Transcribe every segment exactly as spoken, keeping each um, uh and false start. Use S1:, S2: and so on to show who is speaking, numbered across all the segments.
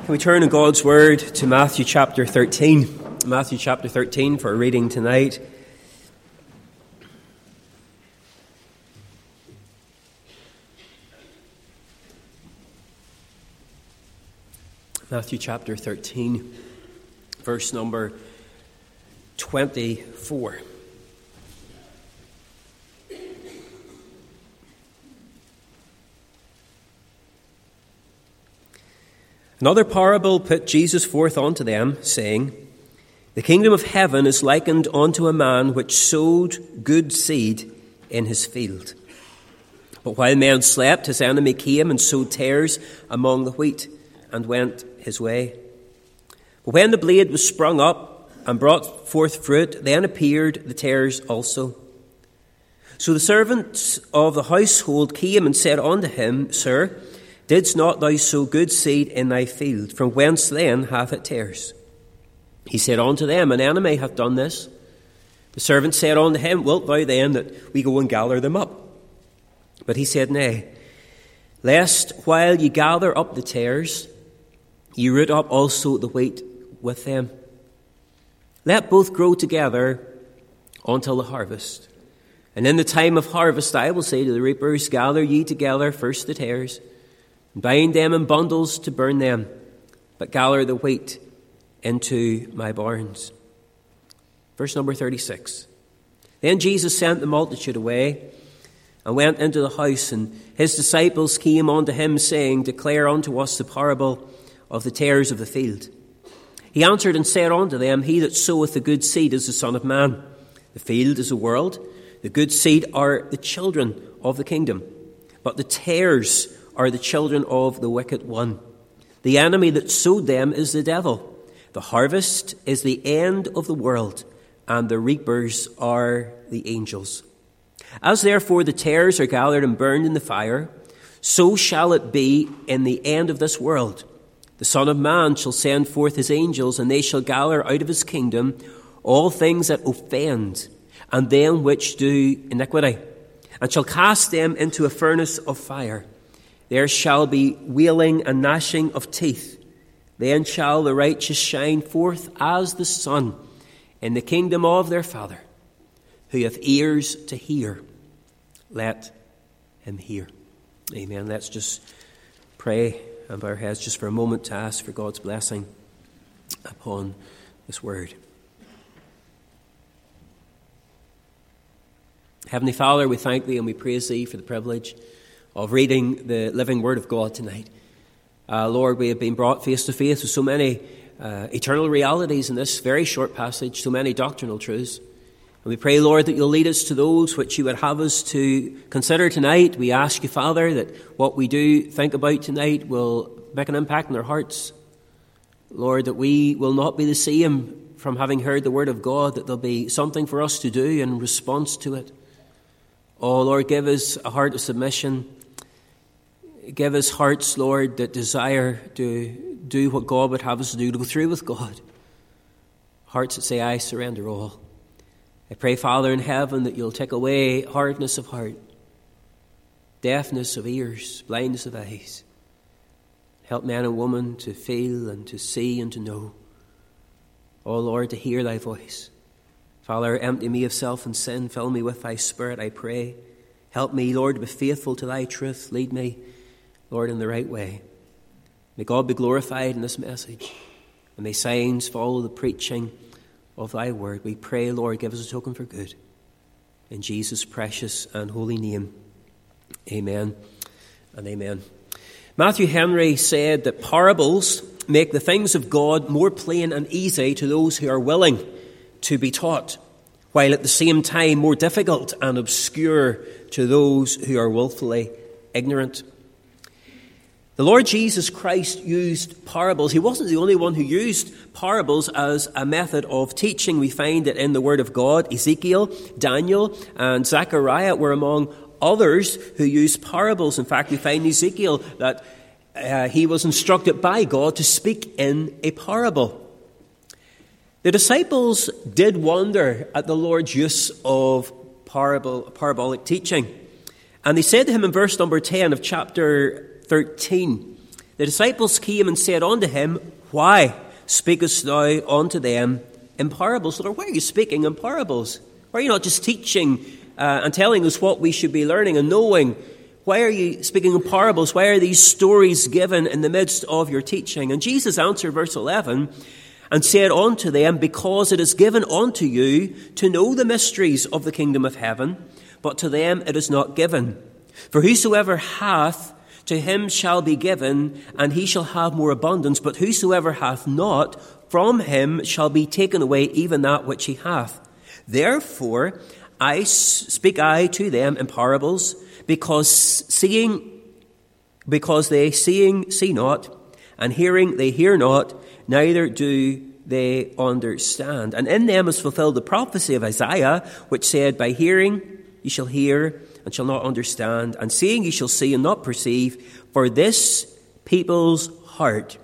S1: Can we turn in God's Word to Matthew chapter thirteen? Matthew chapter thirteen for a reading tonight. Matthew chapter thirteen, verse number twenty-four. Another parable put Jesus forth unto them, saying, The kingdom of heaven is likened unto a man which sowed good seed in his field. But while men slept, his enemy came and sowed tares among the wheat, and went his way. But when the blade was sprung up and brought forth fruit, then appeared the tares also. So the servants of the household came and said unto him, Sir, didst not thou sow good seed in thy field? From whence then hath it tares? He said unto them, An enemy hath done this. The servant said unto him, Wilt thou then that we go and gather them up? But he said, Nay, lest while ye gather up the tares, ye root up also the wheat with them. Let both grow together until the harvest. And in the time of harvest I will say to the reapers, Gather ye together first the tares, and bind them in bundles to burn them, but gather the wheat into my barns. Verse number thirty-six. Then Jesus sent the multitude away, and went into the house, and his disciples came unto him, saying, Declare unto us the parable of the tares of the field. He answered and said unto them, He that soweth the good seed is the Son of Man. The field is the world. The good seed are the children of the kingdom. But the tares are the children of the wicked one. The enemy that sowed them is the devil. The harvest is the end of the world, and the reapers are the angels. As therefore the tares are gathered and burned in the fire, so shall it be in the end of this world. The Son of Man shall send forth his angels, and they shall gather out of his kingdom all things that offend, and them which do iniquity, and shall cast them into a furnace of fire. There shall be wailing and gnashing of teeth. Then shall the righteous shine forth as the sun in the kingdom of their Father. Who hath ears to hear, let him hear. Amen. Let's just pray and bow our heads just for a moment to ask for God's blessing upon this word. Heavenly Father, we thank Thee and we praise Thee for the privilege of reading the living Word of God tonight. Uh, Lord, we have been brought face to face with so many uh, eternal realities in this very short passage, so many doctrinal truths. And we pray, Lord, that You'll lead us to those which You would have us to consider tonight. We ask You, Father, that what we do think about tonight will make an impact in our hearts. Lord, that we will not be the same from having heard the Word of God, that there'll be something for us to do in response to it. Oh, Lord, give us a heart of submission. Give us hearts, Lord, that desire to do what God would have us to do, to go through with God. Hearts that say, I surrender all. I pray, Father in heaven, that You'll take away hardness of heart, deafness of ears, blindness of eyes. Help man and woman to feel and to see and to know. Oh, Lord, to hear Thy voice. Father, empty me of self and sin. Fill me with Thy Spirit, I pray. Help me, Lord, to be faithful to Thy truth. Lead me, Lord, in the right way. May God be glorified in this message. And may signs follow the preaching of Thy word. We pray, Lord, give us a token for good. In Jesus' precious and holy name. Amen and amen. Matthew Henry said that parables make the things of God more plain and easy to those who are willing to be taught, while at the same time more difficult and obscure to those who are willfully ignorant. The Lord Jesus Christ used parables. He wasn't the only one who used parables as a method of teaching. We find it in the Word of God. Ezekiel, Daniel, and Zechariah were among others who used parables. In fact, we find in Ezekiel that uh, he was instructed by God to speak in a parable. The disciples did wonder at the Lord's use of parable, parabolic teaching. And they said to him in verse number ten of chapter thirteen, The disciples came and said unto him, Why speakest thou unto them in parables? Lord, why are you speaking in parables? Why are you not just teaching uh, and telling us what we should be learning and knowing? Why are you speaking in parables? Why are these stories given in the midst of your teaching? And Jesus answered, verse eleven, and said unto them, Because it is given unto you to know the mysteries of the kingdom of heaven, but to them it is not given. For whosoever hath, to him shall be given, and he shall have more abundance. But whosoever hath not, from him shall be taken away even that which he hath. Therefore I speak I to them in parables, because seeing, because they seeing see not, and hearing they hear not, neither do they understand. And in them is fulfilled the prophecy of Isaiah, which said, By hearing ye shall hear, and shall not understand, and seeing ye shall see and not perceive, for this people's heart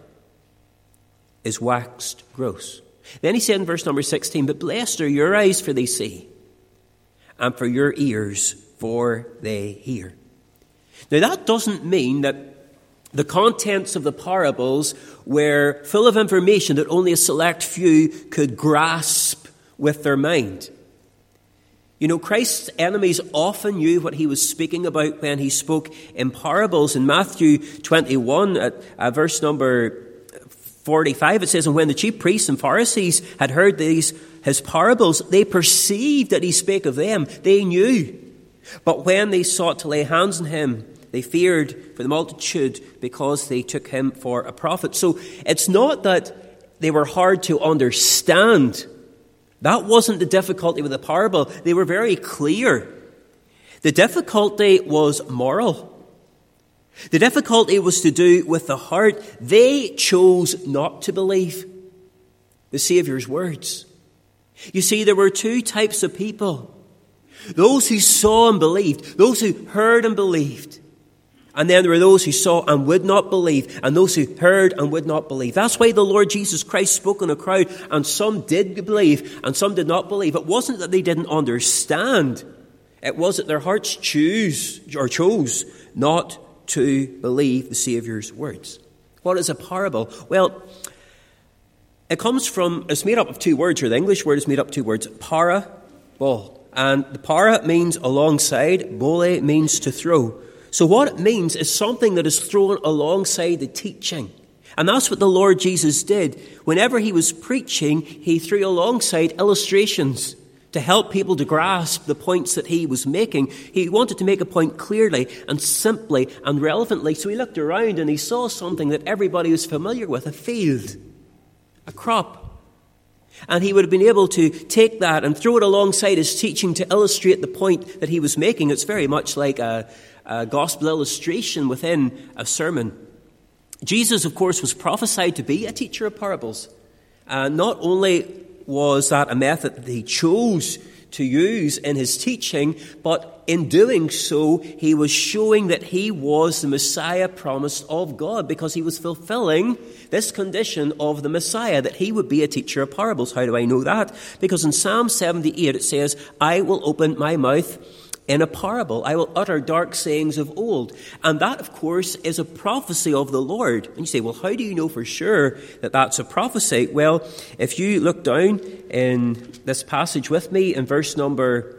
S1: is waxed gross. Then he said in verse number sixteen, But blessed are your eyes, for they see, and for your ears, for they hear. Now that doesn't mean that the contents of the parables were full of information that only a select few could grasp with their mind. You know, Christ's enemies often knew what he was speaking about when he spoke in parables. In Matthew twenty-one, at, at verse number forty-five, it says, And when the chief priests and Pharisees had heard these his parables, they perceived that he spake of them. They knew. But when they sought to lay hands on him, they feared for the multitude, because they took him for a prophet. So it's not that they were hard to understand. That wasn't the difficulty with the parable. They were very clear. The difficulty was moral. The difficulty was to do with the heart. They chose not to believe the Saviour's words. You see, there were two types of people. Those who saw and believed. Those who heard and believed. And then there were those who saw and would not believe, and those who heard and would not believe. That's why the Lord Jesus Christ spoke in a crowd, and some did believe, and some did not believe. It wasn't that they didn't understand. It was that their hearts choose or chose not to believe the Saviour's words. What is a parable? Well, it comes from, it's made up of two words, or the English word is made up of two words, para, ball. And the para means alongside, bole means to throw. So what it means is something that is thrown alongside the teaching. And that's what the Lord Jesus did. Whenever he was preaching, he threw alongside illustrations to help people to grasp the points that he was making. He wanted to make a point clearly and simply and relevantly. So he looked around and he saw something that everybody was familiar with, a field, a crop. And he would have been able to take that and throw it alongside his teaching to illustrate the point that he was making. It's very much like a A gospel illustration within a sermon. Jesus, of course, was prophesied to be a teacher of parables. Uh, not only was that a method that he chose to use in his teaching, but in doing so, he was showing that he was the Messiah promised of God, because he was fulfilling this condition of the Messiah, that he would be a teacher of parables. How do I know that? Because in Psalm seventy-eight it says, I will open my mouth in a parable. I will utter dark sayings of old. And that, of course, is a prophecy of the Lord. And you say, well, how do you know for sure that that's a prophecy? Well, if you look down in this passage with me in verse number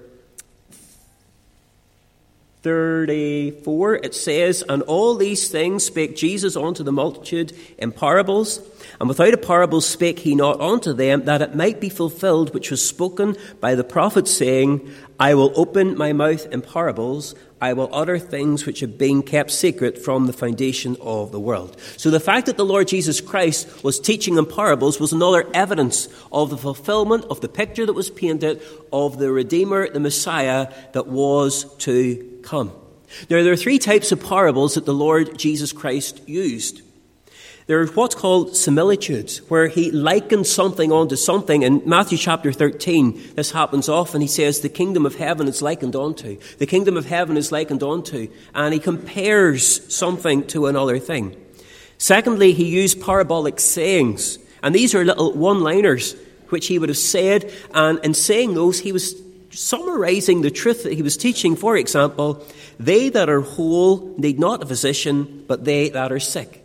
S1: thirty-four, it says, And all these things spake Jesus unto the multitude in parables, and without a parable spake he not unto them, that it might be fulfilled which was spoken by the prophet, saying, I will open my mouth in parables, I will utter things which have been kept secret from the foundation of the world. So the fact that the Lord Jesus Christ was teaching in parables was another evidence of the fulfillment of the picture that was painted of the Redeemer, the Messiah, that was to come. Now, there are three types of parables that the Lord Jesus Christ used. There are what's called similitudes, where he likens something onto something. In Matthew chapter thirteen, this happens often. He says, the kingdom of heaven is likened unto. The kingdom of heaven is likened unto. And he compares something to another thing. Secondly, he used parabolic sayings. And these are little one-liners which he would have said. And in saying those, he was summarizing the truth that he was teaching. For example, they that are whole need not a physician, but they that are sick.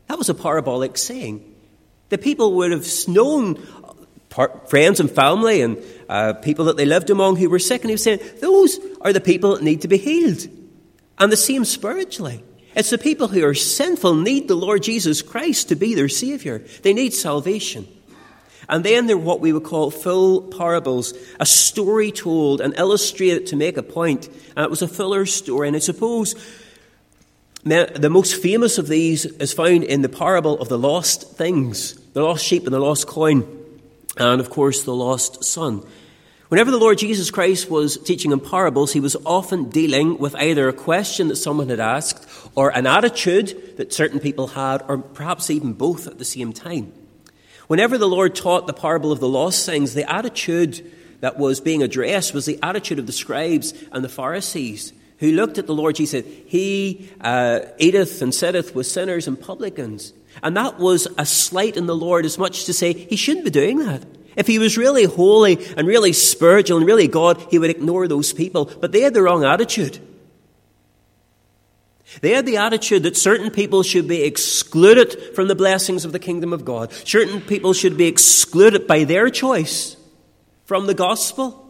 S1: That was a parabolic saying. The people would have known par- friends and family and uh, people that they lived among who were sick, and he was saying, those are the people that need to be healed. And the same spiritually. It's the people who are sinful need the Lord Jesus Christ to be their Saviour. They need salvation. And then they're what we would call full parables, a story told and illustrated to make a point. And it was a fuller story. And I suppose the most famous of these is found in the parable of the lost things, the lost sheep and the lost coin, and of course the lost son. Whenever the Lord Jesus Christ was teaching in parables, he was often dealing with either a question that someone had asked or an attitude that certain people had, or perhaps even both at the same time. Whenever the Lord taught the parable of the lost things, the attitude that was being addressed was the attitude of the scribes and the Pharisees, who looked at the Lord Jesus and said, he uh, eateth and sitteth with sinners and publicans. And that was a slight in the Lord, as much to say he shouldn't be doing that. If he was really holy and really spiritual and really God, he would ignore those people. But they had the wrong attitude. They had the attitude that certain people should be excluded from the blessings of the kingdom of God. Certain people should be excluded by their choice from the gospel.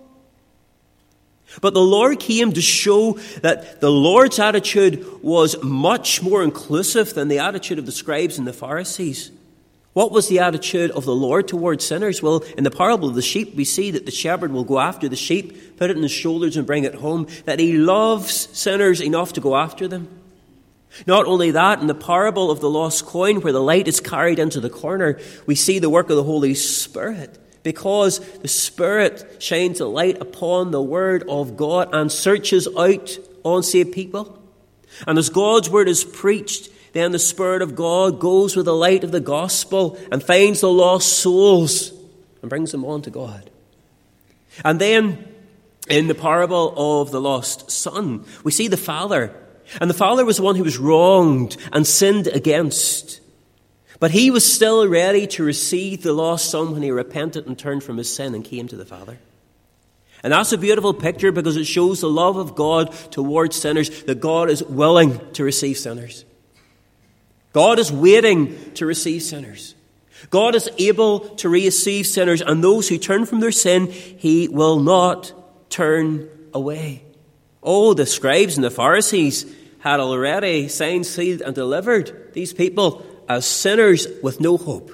S1: But the Lord came to show that the Lord's attitude was much more inclusive than the attitude of the scribes and the Pharisees. What was the attitude of the Lord towards sinners? Well, in the parable of the sheep, we see that the shepherd will go after the sheep, put it in his shoulders and bring it home, that he loves sinners enough to go after them. Not only that, in the parable of the lost coin, where the light is carried into the corner, we see the work of the Holy Spirit. Because the Spirit shines a light upon the Word of God and searches out unsaved people. And as God's Word is preached, then the Spirit of God goes with the light of the gospel and finds the lost souls and brings them on to God. And then in the parable of the lost son, we see the father. And the father was the one who was wronged and sinned against. But he was still ready to receive the lost son when he repented and turned from his sin and came to the Father. And that's a beautiful picture because it shows the love of God towards sinners, that God is willing to receive sinners. God is waiting to receive sinners. God is able to receive sinners, and those who turn from their sin, he will not turn away. Oh, the scribes and the Pharisees had already signed, sealed, and delivered these people as sinners with no hope.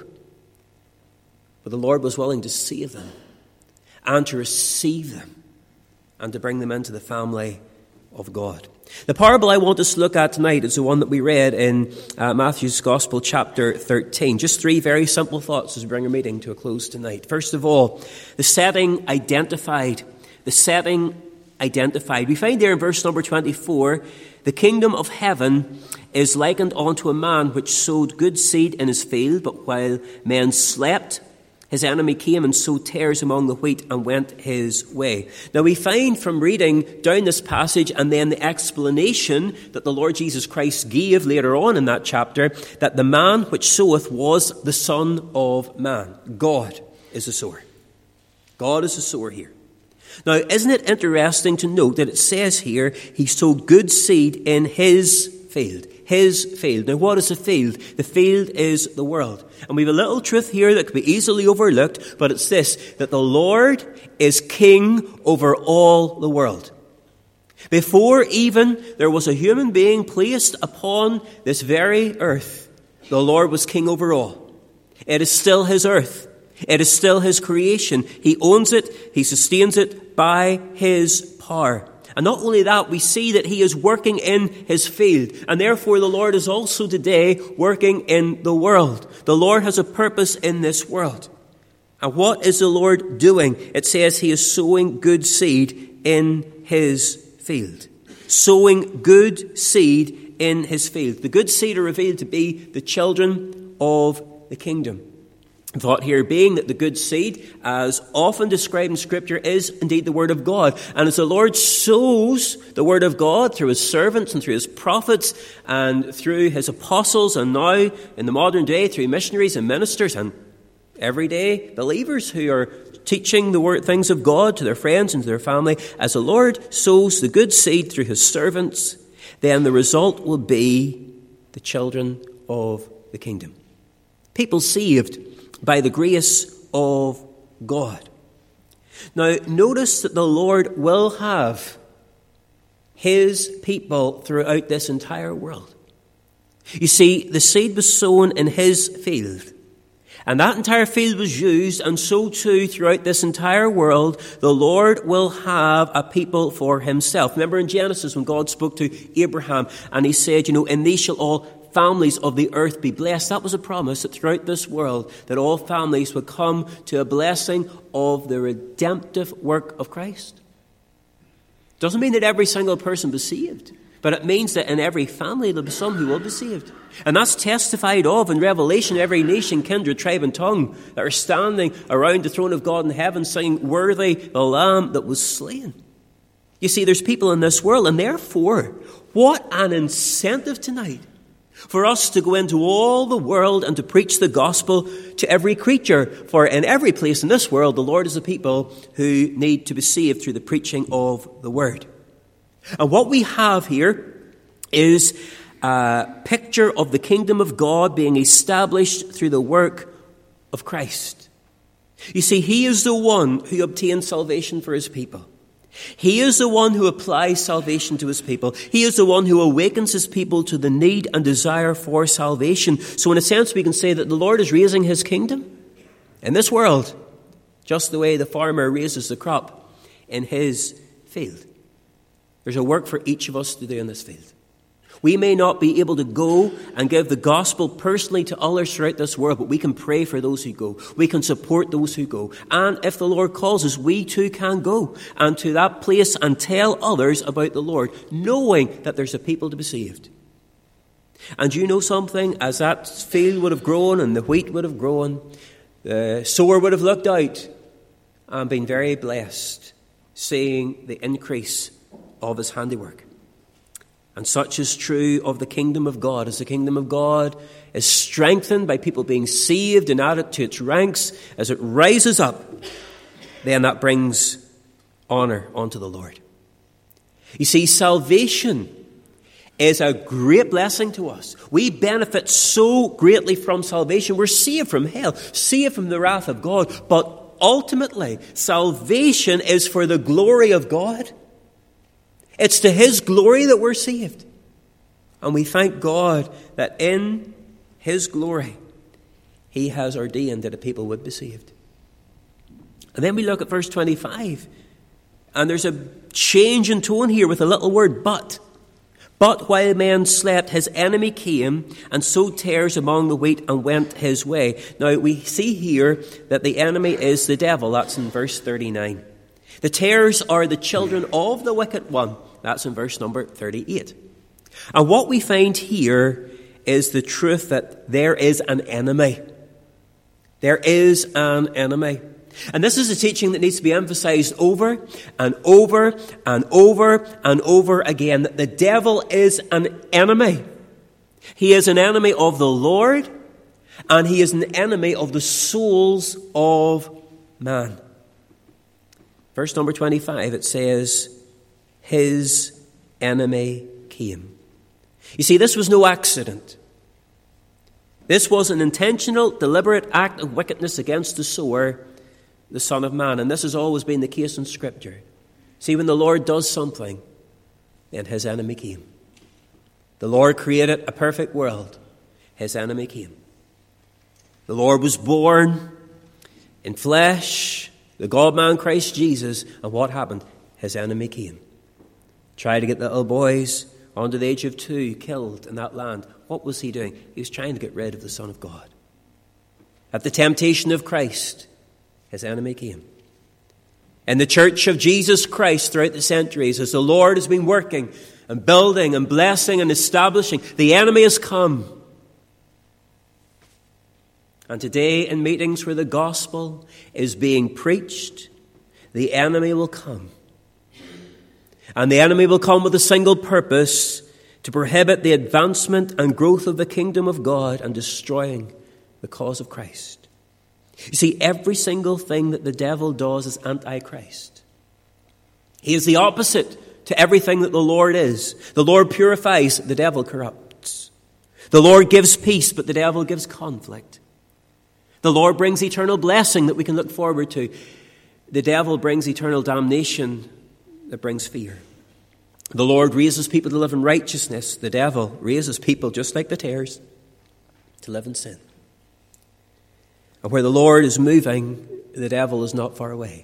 S1: But the Lord was willing to save them and to receive them and to bring them into the family of God. The parable I want us to look at tonight is the one that we read in uh, Matthew's Gospel, chapter thirteen. Just three very simple thoughts as we bring our meeting to a close tonight. First of all, the setting identified. The setting identified. We find there in verse number twenty-four, the kingdom of heaven is likened unto a man which sowed good seed in his field, but while men slept, his enemy came and sowed tares among the wheat and went his way. Now we find from reading down this passage and then the explanation that the Lord Jesus Christ gave later on in that chapter, that the man which soweth was the Son of Man. God is the sower. God is the sower here. Now, isn't it interesting to note that it says here, he sowed good seed in his field. His field. Now, what is a field? The field is the world. And we have a little truth here that could be easily overlooked, but it's this, that the Lord is king over all the world. Before even there was a human being placed upon this very earth, the Lord was king over all. It is still his earth. It is still his creation. He owns it. He sustains it by his power. And not only that, we see that he is working in his field. And therefore the Lord is also today working in the world. The Lord has a purpose in this world. And what is the Lord doing? It says he is sowing good seed in his field. Sowing good seed in his field. The good seed are revealed to be the children of the kingdom. The thought here being that the good seed, as often described in Scripture, is indeed the Word of God. And as the Lord sows the Word of God through his servants and through his prophets and through his apostles, and now in the modern day through missionaries and ministers and everyday believers who are teaching the word, things of God to their friends and to their family, as the Lord sows the good seed through his servants, then the result will be the children of the kingdom. People saved by the grace of God. Now, notice that the Lord will have his people throughout this entire world. You see, the seed was sown in his field, and that entire field was used, and so too throughout this entire world, the Lord will have a people for himself. Remember in Genesis when God spoke to Abraham and he said, you know, in thee shall all families of the earth be blessed. That was a promise that throughout this world that all families would come to a blessing of the redemptive work of Christ. Doesn't mean that every single person be saved, but it means that in every family there'll be some who will be saved. And that's testified of in Revelation, every nation, kindred, tribe and tongue that are standing around the throne of God in heaven singing, "Worthy the Lamb that was slain." You see, there's people in this world, and therefore, what an incentive tonight for us to go into all the world and to preach the gospel to every creature. For in every place in this world, the Lord is a people who need to be saved through the preaching of the word. And what we have here is a picture of the kingdom of God being established through the work of Christ. You see, he is the one who obtains salvation for his people. He is the one who applies salvation to his people. He is the one who awakens his people to the need and desire for salvation. So in a sense, we can say that the Lord is raising his kingdom in this world, just the way the farmer raises the crop in his field. There's a work for each of us to do in this field. We may not be able to go and give the gospel personally to others throughout this world, but we can pray for those who go. We can support those who go. And if the Lord calls us, we too can go and to that place and tell others about the Lord, knowing that there's a people to be saved. And you know something? As that field would have grown and the wheat would have grown, the sower would have looked out and been very blessed, seeing the increase of his handiwork. And such is true of the kingdom of God. As the kingdom of God is strengthened by people being saved and added to its ranks, as it rises up, then that brings honor unto the Lord. You see, salvation is a great blessing to us. We benefit so greatly from salvation. We're saved from hell, saved from the wrath of God. But ultimately, salvation is for the glory of God. It's to his glory that we're saved. And we thank God that in his glory, he has ordained that a people would be saved. And then we look at verse twenty-five. And there's a change in tone here with a little word, but. But while men slept, his enemy came and sowed tares among the wheat and went his way. Now we see here that the enemy is the devil. That's in verse thirty-nine. The tares are the children of the wicked one. That's in verse number thirty-eight. And what we find here is the truth that there is an enemy. There is an enemy. And this is a teaching that needs to be emphasized over and over and over and over again, that the devil is an enemy. He is an enemy of the Lord, and he is an enemy of the souls of man. Verse number twenty-five, it says, his enemy came. You see, this was no accident. This was an intentional, deliberate act of wickedness against the sower, the Son of Man. And this has always been the case in Scripture. See, when the Lord does something, then his enemy came. The Lord created a perfect world. His enemy came. The Lord was born in flesh, the God-man Christ Jesus. And what happened? His enemy came. Tried to get the little boys under the age of two killed in that land. What was he doing? He was trying to get rid of the Son of God. At the temptation of Christ, his enemy came. In the church of Jesus Christ throughout the centuries, as the Lord has been working and building and blessing and establishing, the enemy has come. And today in meetings where the gospel is being preached, the enemy will come. And the enemy will come with a single purpose: to prohibit the advancement and growth of the kingdom of God and destroying the cause of Christ. You see, every single thing that the devil does is anti-Christ. He is the opposite to everything that the Lord is. The Lord purifies, the devil corrupts. The Lord gives peace, but the devil gives conflict. The Lord brings eternal blessing that we can look forward to. The devil brings eternal damnation that brings fear. The Lord raises people to live in righteousness. The devil raises people, just like the tares, to live in sin. And where the Lord is moving, the devil is not far away.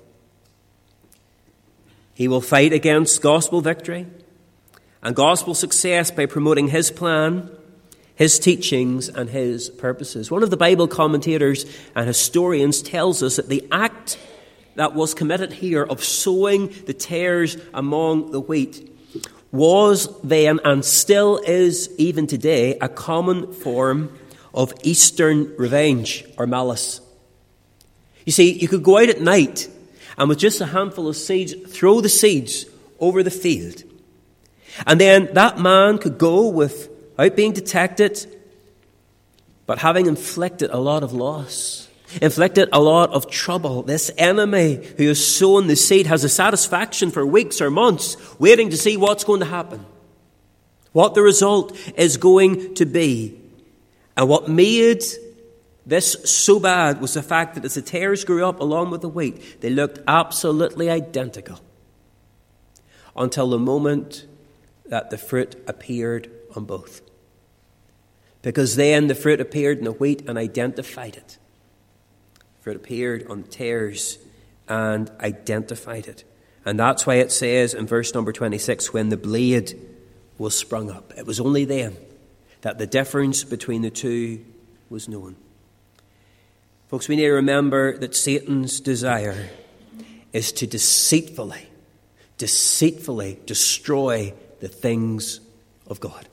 S1: He will fight against gospel victory and gospel success by promoting his plan, his teachings, and his purposes. One of the Bible commentators and historians tells us that the act that was committed here of sowing the tares among the wheat was then, and still is even today, a common form of Eastern revenge or malice. You see, you could go out at night and with just a handful of seeds, throw the seeds over the field. And then that man could go without being detected, but having inflicted a lot of loss, inflicted a lot of trouble. This enemy who has sown the seed has a satisfaction for weeks or months, waiting to see what's going to happen, what the result is going to be. And what made this so bad was the fact that as the tares grew up along with the wheat, they looked absolutely identical until the moment that the fruit appeared on both. Because then the fruit appeared in the wheat and identified it. Fruit appeared on the tares and identified it. And that's why it says in verse number twenty-six, when the blade was sprung up. It was only then that the difference between the two was known. Folks, we need to remember that Satan's desire is to deceitfully, deceitfully destroy the things of God.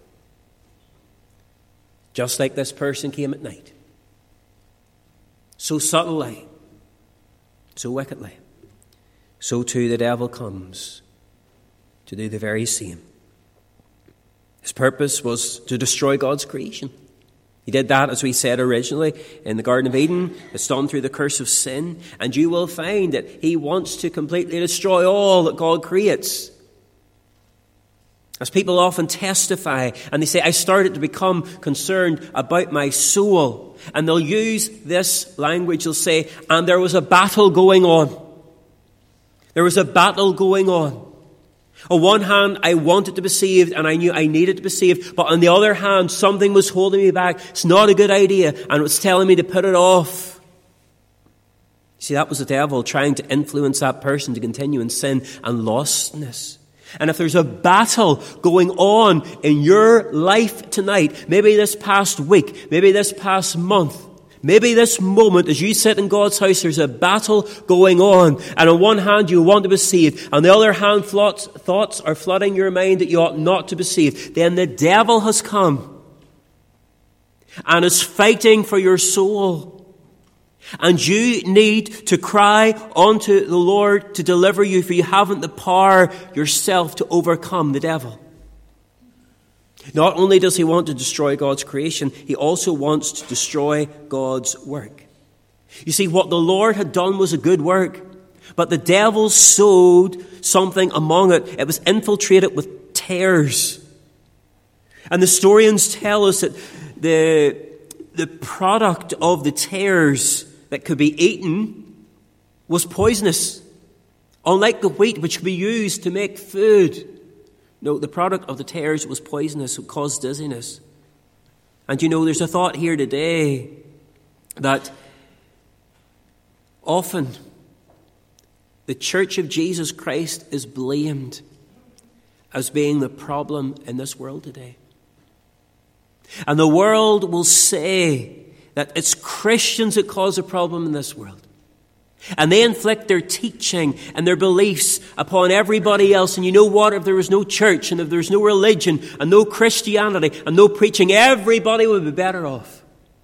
S1: Just like this person came at night. So subtly, so wickedly, so too the devil comes to do the very same. His purpose was to destroy God's creation. He did that, as we said originally, in the Garden of Eden. It's done through the curse of sin. And you will find that he wants to completely destroy all that God creates. As people often testify, and they say, I started to become concerned about my soul. And they'll use this language. They'll say, and there was a battle going on. There was a battle going on. On one hand, I wanted to be saved, and I knew I needed to be saved. But on the other hand, something was holding me back. It's not a good idea, and it was telling me to put it off. You see, that was the devil trying to influence that person to continue in sin and lostness. And if there's a battle going on in your life tonight, maybe this past week, maybe this past month, maybe this moment as you sit in God's house, there's a battle going on. And on one hand, you want to be saved. On the other hand, thoughts, thoughts are flooding your mind that you ought not to be saved. Then the devil has come and is fighting for your soul. And you need to cry unto the Lord to deliver you, for you haven't the power yourself to overcome the devil. Not only does he want to destroy God's creation, he also wants to destroy God's work. You see, what the Lord had done was a good work, but the devil sowed something among it. It was infiltrated with tares. And the historians tell us that the, the product of the tares that could be eaten was poisonous. Unlike the wheat, which could be used to make food. No, the product of the tares was poisonous. It caused dizziness. And you know, there's a thought here today that often the Church of Jesus Christ is blamed as being the problem in this world today. And the world will say that it's Christians that cause a problem in this world. And they inflict their teaching and their beliefs upon everybody else. And you know what? If there was no church and if there's no religion and no Christianity and no preaching, everybody would be better off.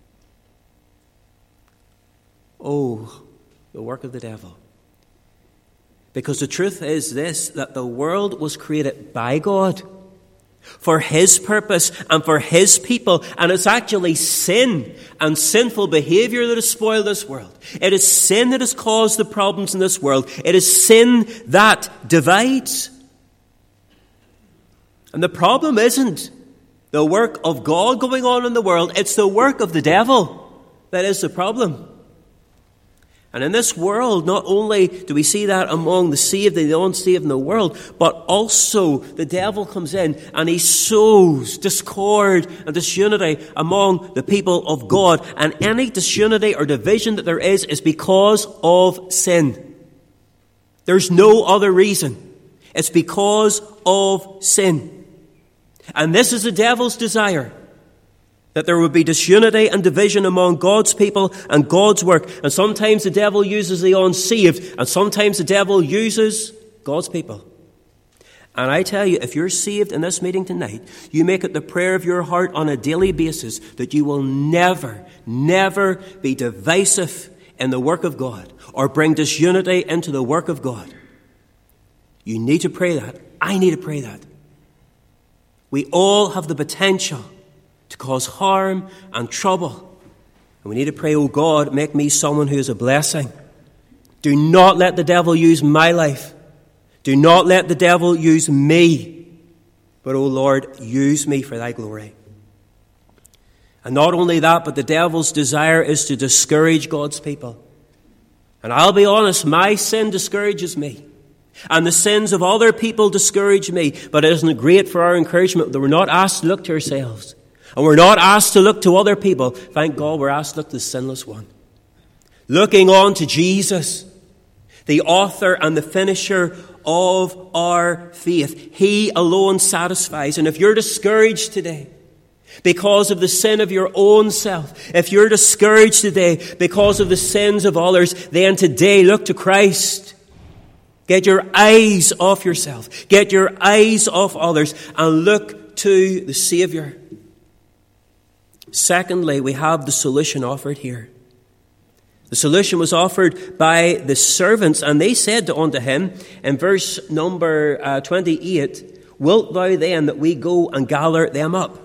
S1: Oh, the work of the devil. Because the truth is this, that the world was created by God for his purpose and for his people. And it's actually sin and sinful behavior that has spoiled this world. It is sin that has caused the problems in this world. It is sin that divides. And the problem isn't the work of God going on in the world. It's the work of the devil that is the problem. And in this world, not only do we see that among the saved and the unsaved in the world, but also the devil comes in and he sows discord and disunity among the people of God. And any disunity or division that there is is because of sin. There's no other reason. It's because of sin. And this is the devil's desire, that there would be disunity and division among God's people and God's work. And sometimes the devil uses the unsaved, and sometimes the devil uses God's people. And I tell you, if you're saved in this meeting tonight, you make it the prayer of your heart on a daily basis that you will never, never be divisive in the work of God or bring disunity into the work of God. You need to pray that. I need to pray that. We all have the potential to cause harm and trouble. And we need to pray, oh God, make me someone who is a blessing. Do not let the devil use my life. Do not let the devil use me. But, oh Lord, use me for thy glory. And not only that, but the devil's desire is to discourage God's people. And I'll be honest, my sin discourages me. And the sins of other people discourage me. But it isn't great for our encouragement that we're not asked to look to ourselves. And we're not asked to look to other people. Thank God we're asked to look to the sinless one. Looking on to Jesus, the author and the finisher of our faith. He alone satisfies. And if you're discouraged today because of the sin of your own self, if you're discouraged today because of the sins of others, then today look to Christ. Get your eyes off yourself. Get your eyes off others and look to the Savior. Secondly, we have the solution offered here. The solution was offered by the servants, and they said unto him in verse number uh, twenty-eight, wilt thou then that we go and gather them up?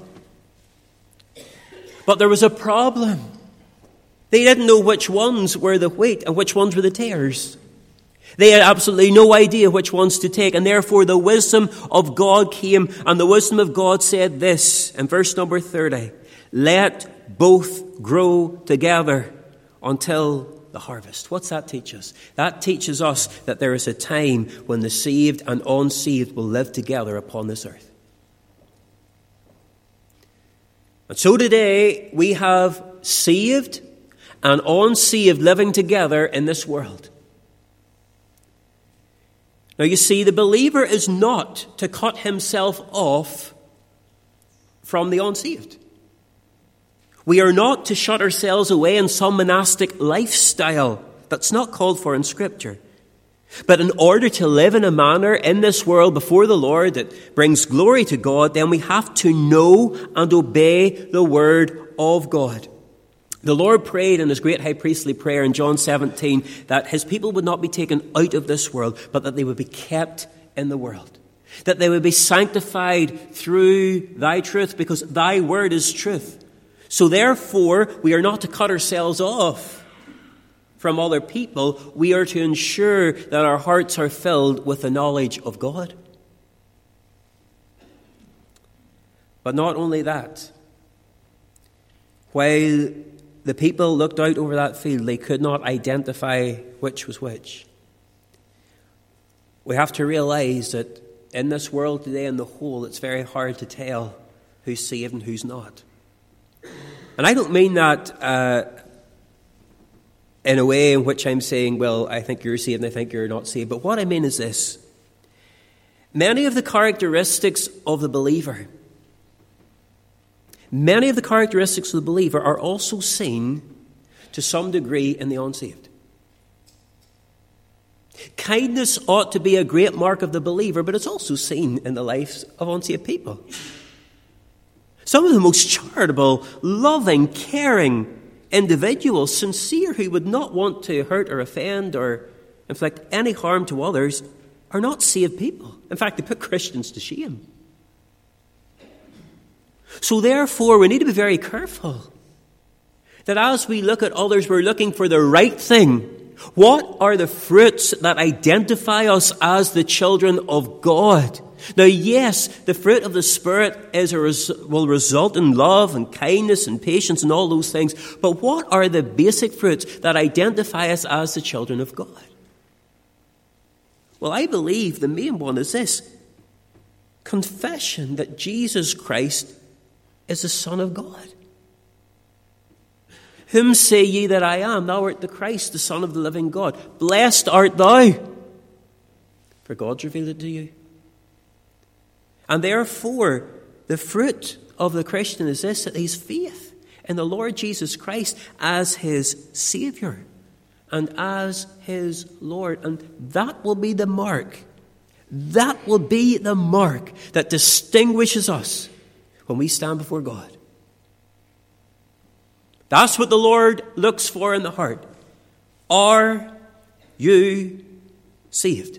S1: But there was a problem. They didn't know which ones were the wheat and which ones were the tares. They had absolutely no idea which ones to take, and therefore the wisdom of God came, and the wisdom of God said this in verse number thirty, let both grow together until the harvest. What's that teach us? That teaches us that there is a time when the saved and unsaved will live together upon this earth. And so today we have saved and unsaved living together in this world. Now you see, the believer is not to cut himself off from the unsaved. We are not to shut ourselves away in some monastic lifestyle that's not called for in Scripture. But in order to live in a manner in this world before the Lord that brings glory to God, then we have to know and obey the Word of God. The Lord prayed in his great high priestly prayer in John seventeen that his people would not be taken out of this world, but that they would be kept in the world. That they would be sanctified through thy truth, because thy word is truth. So therefore, we are not to cut ourselves off from other people. We are to ensure that our hearts are filled with the knowledge of God. But not only that, while the people looked out over that field, they could not identify which was which. We have to realize that in this world today, in the whole, it's very hard to tell who's saved and who's not. And I don't mean that uh, in a way in which I'm saying, well, I think you're saved and I think you're not saved. But what I mean is this. Many of the characteristics of the believer, many of the characteristics of the believer are also seen to some degree in the unsaved. Kindness ought to be a great mark of the believer, but it's also seen in the lives of unsaved people. Some of the most charitable, loving, caring individuals, sincere, who would not want to hurt or offend or inflict any harm to others, are not saved people. In fact, they put Christians to shame. So therefore, we need to be very careful that as we look at others, we're looking for the right thing. What are the fruits that identify us as the children of God? Now, yes, the fruit of the Spirit is a res- will result in love and kindness and patience and all those things. But what are the basic fruits that identify us as the children of God? Well, I believe the main one is this: confession that Jesus Christ is the Son of God. Whom say ye that I am? Thou art the Christ, the Son of the living God. Blessed art thou, for God's revealed it to you. And therefore, the fruit of the Christian is this, that he's faith in the Lord Jesus Christ as his Saviour and as his Lord. And that will be the mark. That will be the mark that distinguishes us when we stand before God. That's what the Lord looks for in the heart. Are you saved?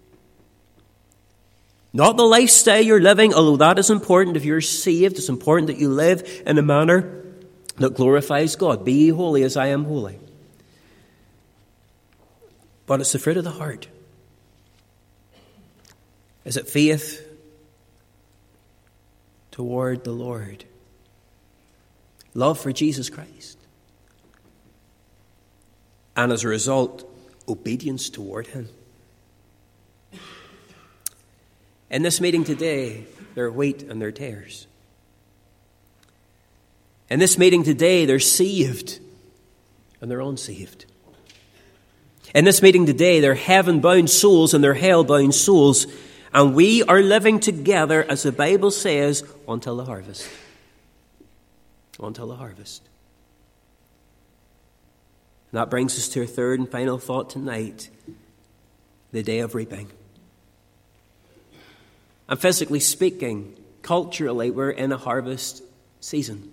S1: Not the lifestyle you're living, although that is important. If you're saved, it's important that you live in a manner that glorifies God. Be ye holy as I am holy. But it's the fruit of the heart. Is it faith toward the Lord? Love for Jesus Christ. And as a result, obedience toward him. In this meeting today, there are wheat and there are tares. In this meeting today, they're saved and they're unsaved. In this meeting today, they're heaven-bound souls and they're hell-bound souls. And we are living together, as the Bible says, until the harvest. Until the harvest. And that brings us to our third and final thought tonight, the day of reaping. And physically speaking, culturally, we're in a harvest season.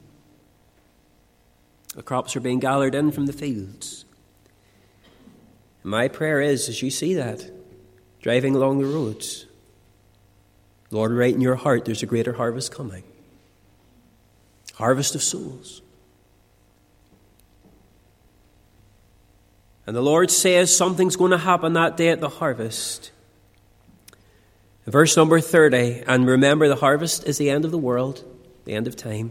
S1: The crops are being gathered in from the fields. My prayer is, as you see that, driving along the roads, Lord, right in your heart, there's a greater harvest coming. Harvest of souls. And the Lord says something's going to happen that day at the harvest. Verse number thirty, and remember, the harvest is the end of the world, the end of time.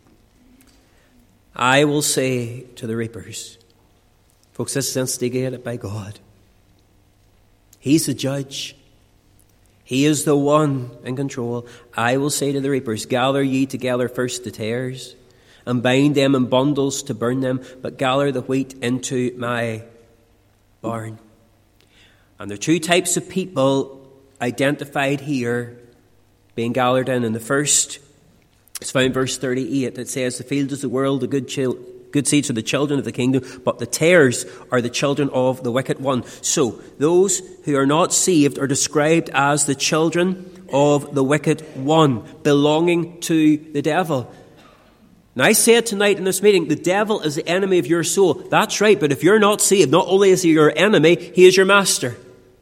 S1: I will say to the reapers, folks, this is instigated by God. He's the judge. He is the one in control. I will say to the reapers, gather ye together first the tares, and bind them in bundles to burn them, but gather the wheat into my barn. And there are two types of people identified here being gathered in. And the first is found in verse thirty-eight. It says, the field is the world, the good, chil- good seeds are the children of the kingdom, but the tares are the children of the wicked one. So those who are not saved are described as the children of the wicked one, belonging to the devil. Now, I said tonight in this meeting, the devil is the enemy of your soul. That's right, but if you're not saved, not only is he your enemy, he is your master.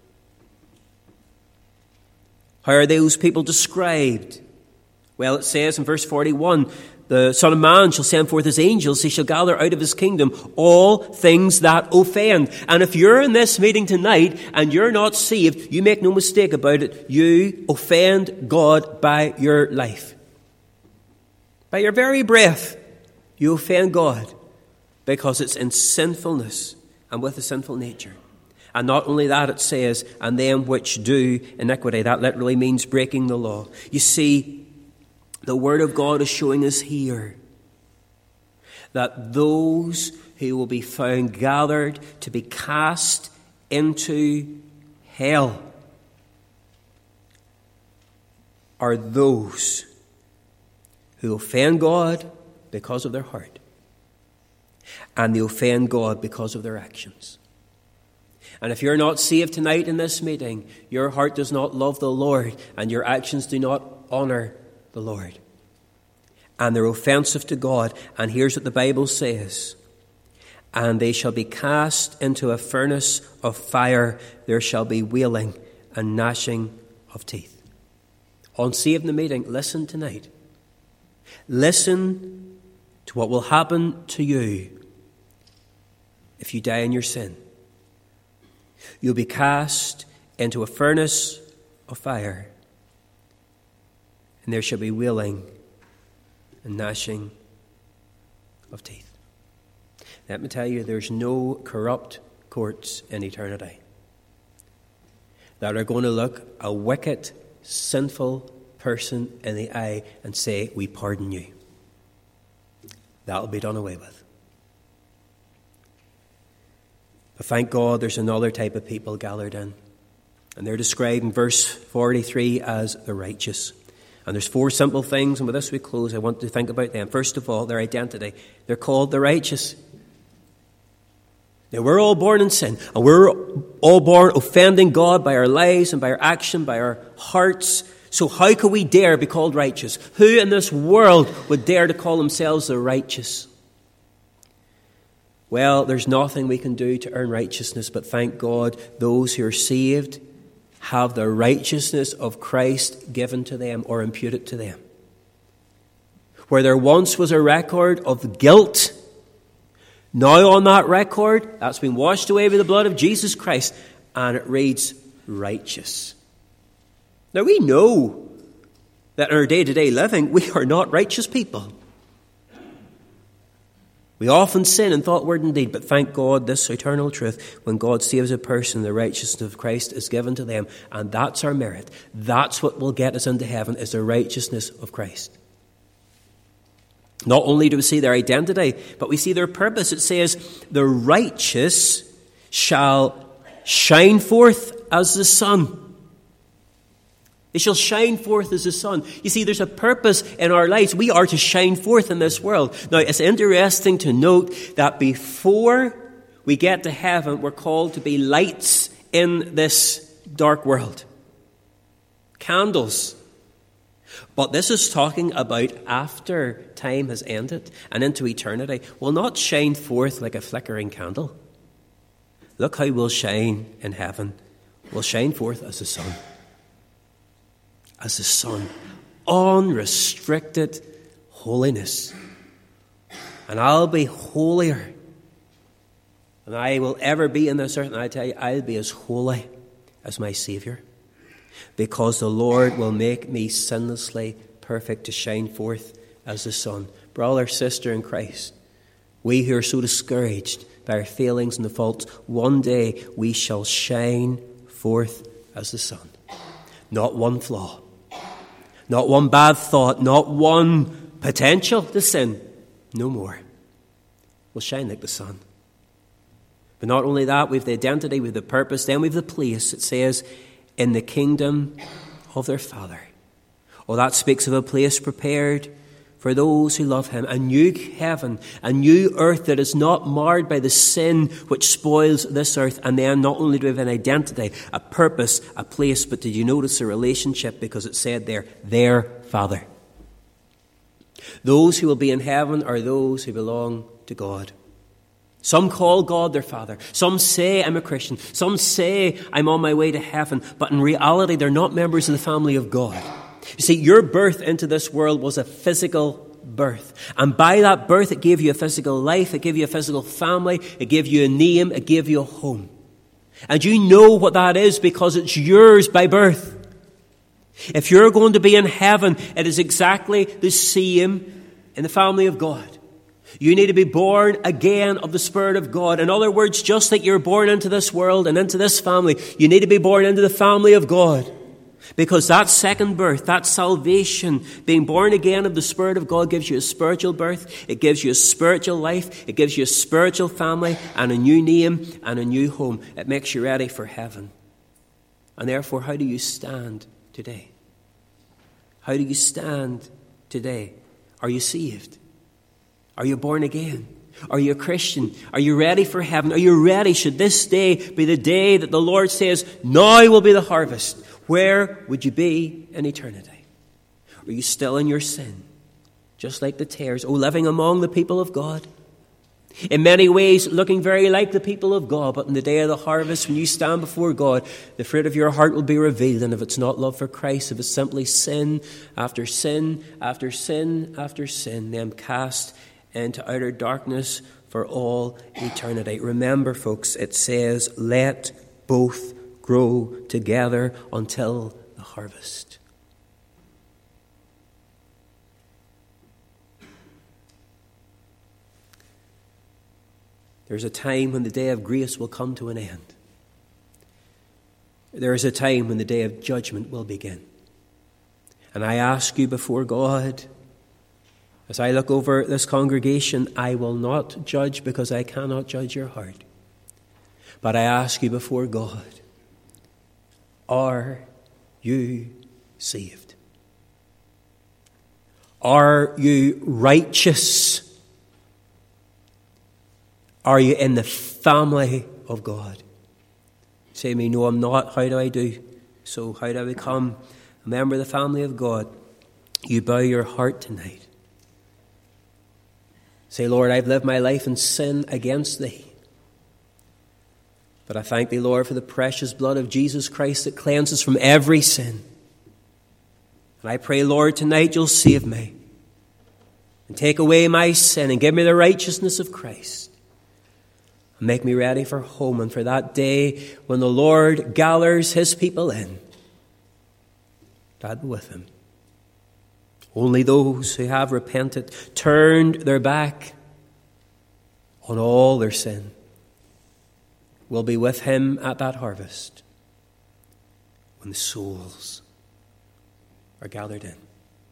S1: How are those people described? Well, it says in verse forty-one, the Son of Man shall send forth his angels, he shall gather out of his kingdom all things that offend. And if you're in this meeting tonight and you're not saved, you make no mistake about it, you offend God by your life. By your very breath, you offend God because it's in sinfulness and with a sinful nature. And not only that, it says, and them which do iniquity. That literally means breaking the law. You see, the Word of God is showing us here that those who will be found gathered to be cast into hell are those who offend God because of their heart, and they offend God because of their actions. And if you're not saved tonight in this meeting, your heart does not love the Lord and your actions do not honor the Lord. And they're offensive to God. And here's what the Bible says. And they shall be cast into a furnace of fire. There shall be wailing and gnashing of teeth. Unsaved in the meeting, listen tonight. Listen to what will happen to you if you die in your sin. You'll be cast into a furnace of fire. and there shall be wailing and gnashing of teeth. Let me tell you, there's no corrupt courts in eternity that are going to look a wicked, sinful person in the eye and say, we pardon you. That'll be done away with. But thank God there's another type of people gathered in. And they're described in verse forty-three as the righteous. And there's four simple things, and with this we close. I want to think about them. First of all, their identity. They're called the righteous. Now, we're all born in sin, and we're all born offending God by our lives and by our action, by our hearts. So how could we dare be called righteous? Who in this world would dare to call themselves the righteous? Well, there's nothing we can do to earn righteousness, but thank God those who are saved have the righteousness of Christ given to them or imputed to them. Where there once was a record of guilt, now on that record, that's been washed away by the blood of Jesus Christ, and it reads righteous. Now we know that in our day-to-day living, we are not righteous people. We often sin in thought, word, and deed, but thank God this eternal truth, when God saves a person, the righteousness of Christ is given to them, and that's our merit. That's what will get us into heaven, is the righteousness of Christ. Not only do we see their identity, but we see their purpose. It says, the righteous shall shine forth as the sun. They shall shine forth as the sun. You see, there's a purpose in our lives. We are to shine forth in this world. Now, it's interesting to note that before we get to heaven, we're called to be lights in this dark world. Candles. But this is talking about after time has ended and into eternity. We'll not shine forth like a flickering candle. Look how we'll shine in heaven. We'll shine forth as the sun. As the sun. Unrestricted holiness. And I'll be holier than I will ever be in this earth. And I tell you, I'll be as holy as my Savior. Because the Lord will make me sinlessly perfect to shine forth as the sun. Brother, sister in Christ, we who are so discouraged by our failings and the faults, one day we shall shine forth as the sun. Not one flaw, not one bad thought, not one potential to sin. No more. We'll shine like the sun. But not only that, we have the identity, we have the purpose, then we have the place. It says, in the kingdom of their Father. Oh, that speaks of a place prepared for those who love him. A new heaven, a new earth that is not marred by the sin which spoils this earth. And then not only do we have an identity, a purpose, a place, but did you notice a relationship? Because it said there, their Father. Those who will be in heaven are those who belong to God. Some call God their Father. Some say, I'm a Christian. Some say, I'm on my way to heaven. But in reality, they're not members of the family of God. You see, your birth into this world was a physical birth. And by that birth, it gave you a physical life. It gave you a physical family. It gave you a name. It gave you a home. And you know what that is because it's yours by birth. If you're going to be in heaven, it is exactly the same in the family of God. You need to be born again of the Spirit of God. In other words, just like you're born into this world and into this family, you need to be born into the family of God. Because that second birth, that salvation, being born again of the Spirit of God gives you a spiritual birth. It gives you a spiritual life. It gives you a spiritual family and a new name and a new home. It makes you ready for heaven. And therefore, how do you stand today? How do you stand today? Are you saved? Are you born again? Are you a Christian? Are you ready for heaven? Are you ready? Should this day be the day that the Lord says, now will be the harvest? Where would you be in eternity? Are you still in your sin? Just like the tares, oh, living among the people of God? In many ways, looking very like the people of God, but in the day of the harvest, when you stand before God, the fruit of your heart will be revealed. And if it's not love for Christ, if it's simply sin after sin after sin after sin, then cast into outer darkness for all eternity. Remember, folks, it says, let both grow together until the harvest. There's a time when the day of grace will come to an end. There is a time when the day of judgment will begin. And I ask you before God, as I look over this congregation, I will not judge because I cannot judge your heart. But I ask you before God, are you saved? Are you righteous? Are you in the family of God? Say to me, no, I'm not. How do I do? So how do I become a member of the family of God? You bow your heart tonight. Say, Lord, I've lived my life in sin against thee. But I thank thee, Lord, for the precious blood of Jesus Christ that cleanses from every sin. And I pray, Lord, tonight you'll save me and take away my sin and give me the righteousness of Christ. And make me ready for home and for that day when the Lord gathers his people in. God be with him. Only those who have repented, turned their back on all their sin, will be with him at that harvest when the souls are gathered in.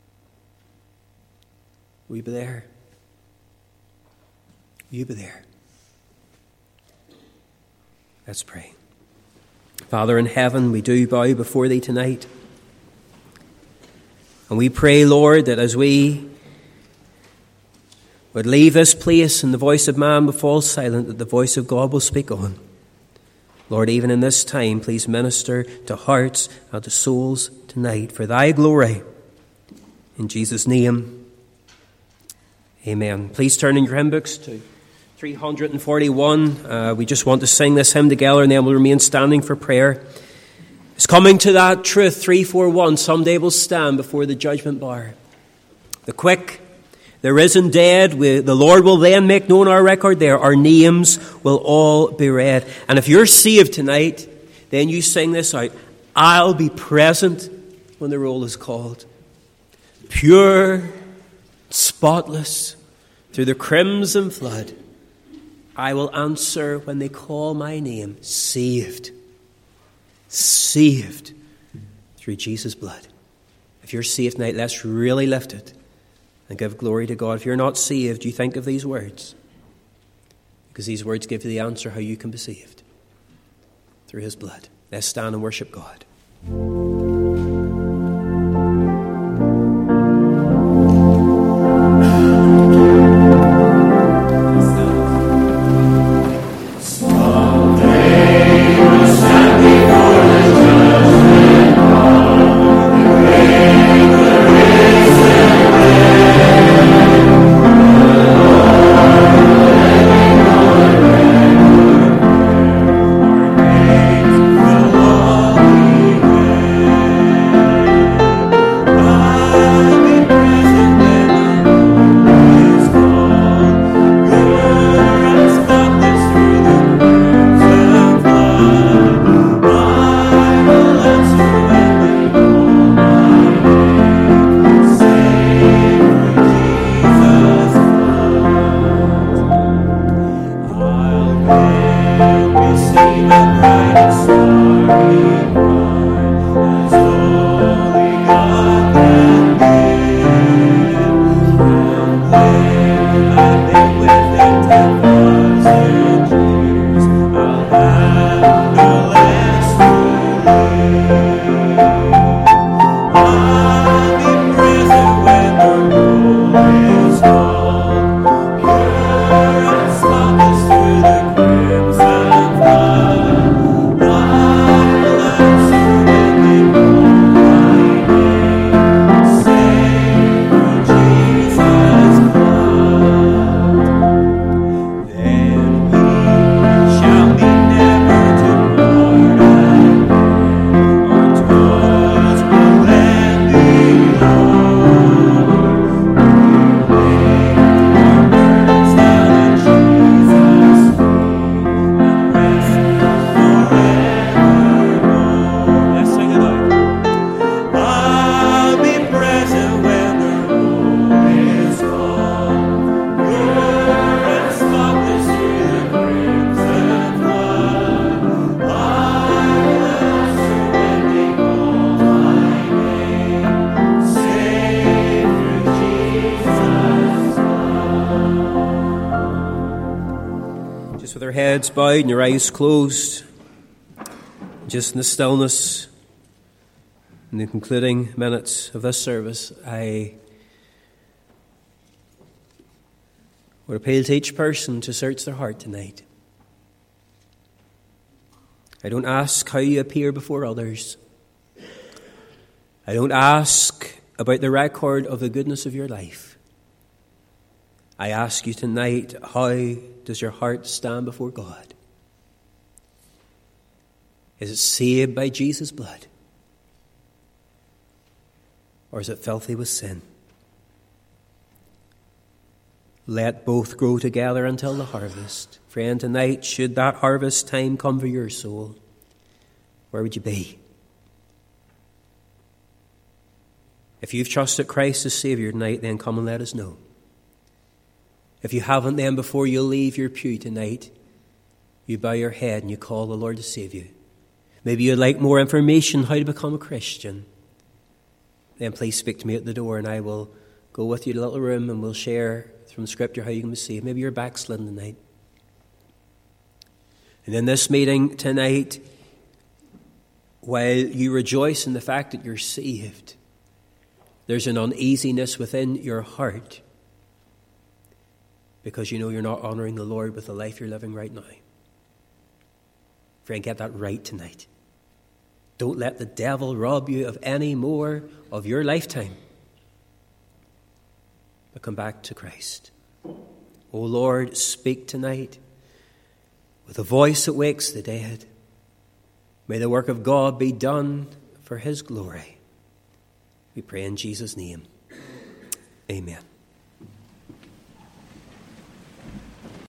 S1: Will you be there? Will you be there? Let's pray. Father in heaven, we do bow before thee tonight. And we pray, Lord, that as we would leave this place and the voice of man will fall silent, that the voice of God will speak on. Lord, even in this time, please minister to hearts and to souls tonight for thy glory. In Jesus' name, amen. Please turn in your hymn books to three forty-one. Uh, we just want to sing this hymn together and then we'll remain standing for prayer. It's coming to that truth, three forty-one. Someday we'll stand before the judgment bar. The quick, the risen dead, we, the Lord will then make known our record there. Our names will all be read. And if you're saved tonight, then you sing this out. I'll be present when the roll is called. Pure, spotless, through the crimson flood, I will answer when they call my name. Saved. Saved through Jesus' blood. If you're saved tonight, let's really lift it and give glory to God. If you're not saved, you think of these words, because these words give you the answer how you can be saved through his blood. Let's stand and worship God. your heads bowed and your eyes closed, just in the stillness, in the concluding minutes of this service, I would appeal to each person to search their heart tonight. I don't ask how you appear before others. I don't ask about the record of the goodness of your life. I ask you tonight, how does your heart stand before God? Is it saved by Jesus' blood? Or is it filthy with sin? Let both grow together until the harvest. Friend, tonight, should that harvest time come for your soul, where would you be? If you've trusted Christ as Saviour tonight, then come and let us know. If you haven't, then before you leave your pew tonight, you bow your head and you call the Lord to save you. Maybe you'd like more information how to become a Christian. Then please speak to me at the door and I will go with you to the little room and we'll share from Scripture how you can be saved. Maybe you're backslidden tonight. And in this meeting tonight, while you rejoice in the fact that you're saved, there's an uneasiness within your heart because you know you're not honouring the Lord with the life you're living right now. Friend, get that right tonight. Don't let the devil rob you of any more of your lifetime. But come back to Christ. O Lord, speak tonight with a voice that wakes the dead. May the work of God be done for his glory. We pray in Jesus' name. Amen.